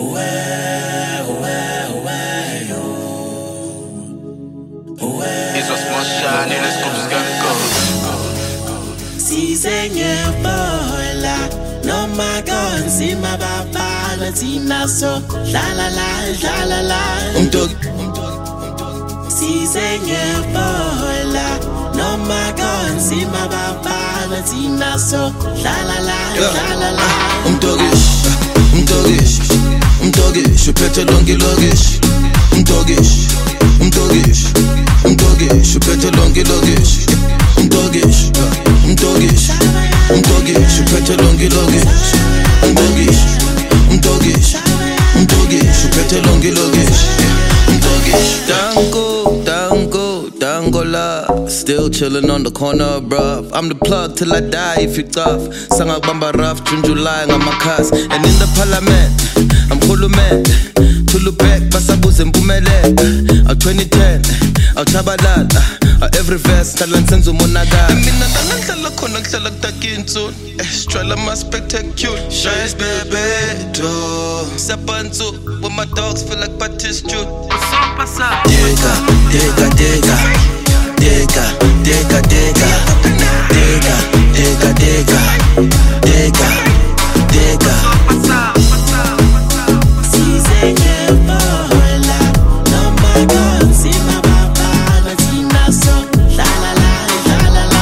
Hizo small shine in scoops gonna go. Sizengefola noma konzima babhala thina so dlala la Sizengefola noma konzima babhala thina so dlala la umtogish, uphethe lonke logish. Umtogish, uphethe lonke logish. Umtogish, uphethe lonke logish. Umtogish, uphethe lonke logish. Dango la, still chillin' on the corner, bruv. I'm the plug till I die if you tough. Sanga bamba rough, June, July, ngamakhas. And in the parliament, I'm khulumet. Tulubek, basabuze mbumele. 2010, chabalala. Every verse, talan senzo monaga. Mina nangala khona ngihlala kutakinso. Strala ma spectacular. Shines bebeto. Sabantu, when my dogs feel like Batistute. Dega. Sizengefola noma konzima babhala thina so dlala la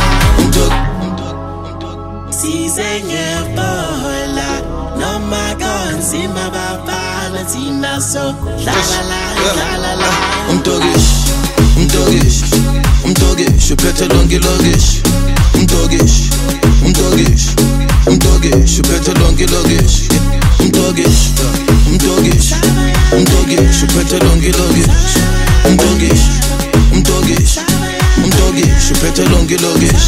Sizengefola noma konzima babhala thina so dlala la Umtogish, uphethe lonke logish. Umtogish, uphethe lonke logish. Umtogish, uphethe lonke logish. Umtogish, uphethe lonke logish.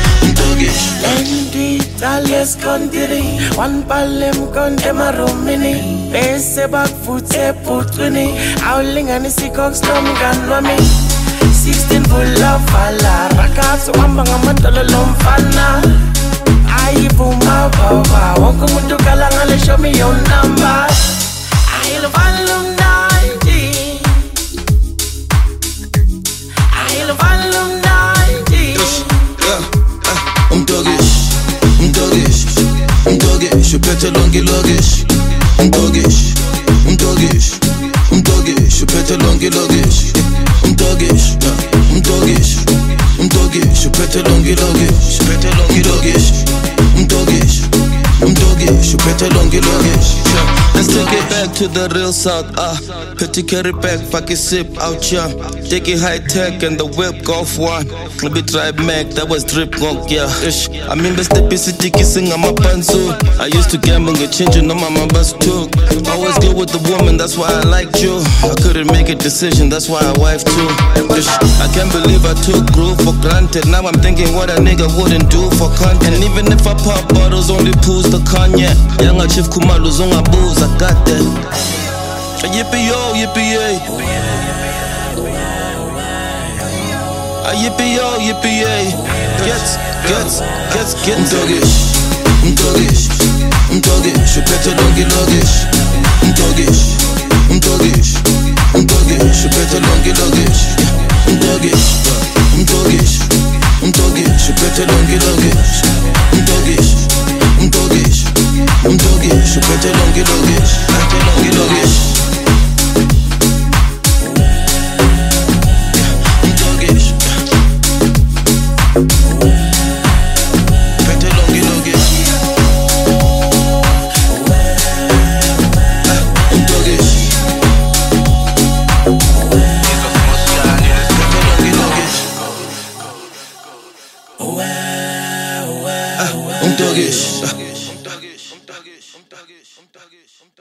Endi tales kontiri wan palem kon emaromini bese bakfuthe putrini awulingani sikox nomganwami 16 full of fala rakatso amba ngamadolo lomfana ayivuma baba wonke umuntu kala ngale show me your number ayilo valum 90 Umtogish, uphethe lonke logish. Umtogish, uphethe lonke logish. Umtogish, uphethe lonke logish. Umtogish, uphethe lonke logish. Let's take it back to the real south, Petty carry back, fuck it sip out ya. Take it high tech and the whip golf one. Maybe tribe Mac, that was drip gong, yeah. I mean best the kissing on my pansu. I used to gamble and changing on my bus too. Always good with the woman, that's why I liked you. I couldn't make a decision, that's why I wife too. I can't believe I took groove for granted. Now I'm thinking what a nigga wouldn't do for content. And even if I pop bottles, only pools the cognac. Young Chief Kumalu zonga booze, I got that. Yippee yo, yippee yay. Yippee yo, yippee yay. Gets. Umtogish, uphethe lonke logish. Umtogish, uphethe lonke logish. Umtogish, uphethe lonke logish. Umtogish, uphethe lonke logish. Umtogish.